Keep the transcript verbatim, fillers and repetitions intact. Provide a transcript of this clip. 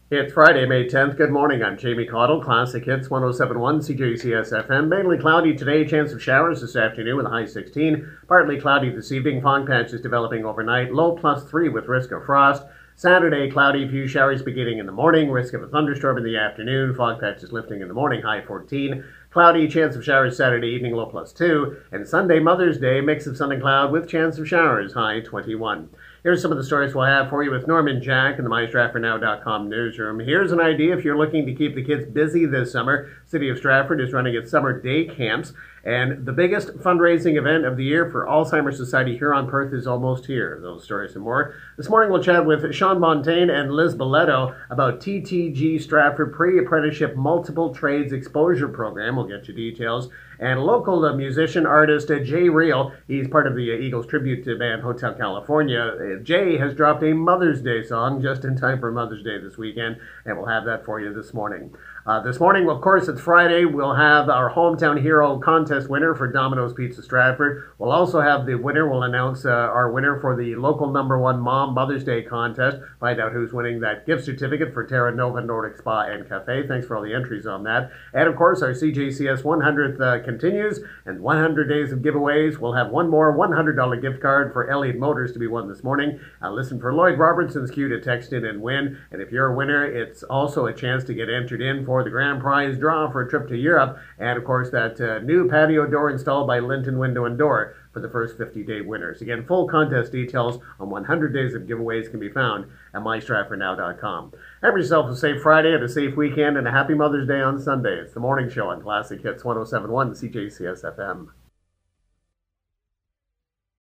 It's Friday, May tenth. Good morning. I'm Jamie Caudle. Classic Hits one oh seven point one C J C S F M. Mainly cloudy today. Chance of showers this afternoon with a high sixteen. Partly cloudy this evening. Fog patches developing overnight. Low plus three with risk of frost. Saturday, cloudy, few showers beginning in the morning. Risk of a thunderstorm in the afternoon. Fog patches lifting in the morning. High fourteen. Cloudy, chance of showers Saturday evening. Low plus two. And Sunday, Mother's Day, mix of sun and cloud with chance of showers. High twenty-one. Here's some of the stories we'll have for you with Norman Jack in the my stratford now dot com newsroom. Here's an idea if you're looking to keep the kids busy this summer. City of Stratford is running its summer day camps, and the biggest fundraising event of the year for Alzheimer's Society here on Perth is almost here. Those stories and more. This morning we'll chat with Sean Montaigne and Liz Boletto about T T G Stratford Pre-Apprenticeship Multiple Trades Exposure Program. We'll get you details. And local uh, musician, artist uh, Jay Reel, he's part of the uh, Eagles tribute to band Hotel California. Uh, Jay has dropped a Mother's Day song just in time for Mother's Day this weekend, and we'll have that for you this morning. Uh, this morning, of course, it's Friday. We'll have our Hometown Hero contest winner for Domino's Pizza Stratford. We'll also have the winner. We'll announce uh, our winner for the local number one Mom Mother's Day contest. Find out who's winning that gift certificate for Terra Nova Nordic Spa and Cafe. Thanks for all the entries on that. And, of course, our C J C S one hundredth uh, continues, and one hundred days of giveaways. We'll have one more one hundred dollars gift card for Elliott Motors to be won this morning. Uh, listen for Lloyd Robertson's cue to text in and win. And if you're a winner, it's also a chance to get entered in for the grand prize draw for a trip to Europe. And, of course, that uh, new patio door installed by Linton Window and Door for the first fifty-day winners. Again, full contest details on one hundred days of giveaways can be found at my stratford now dot com. Have yourself a safe Friday and a safe weekend and a happy Mother's Day on Sunday. It's the morning show on Classic Hits one oh seven point one C J C S F M.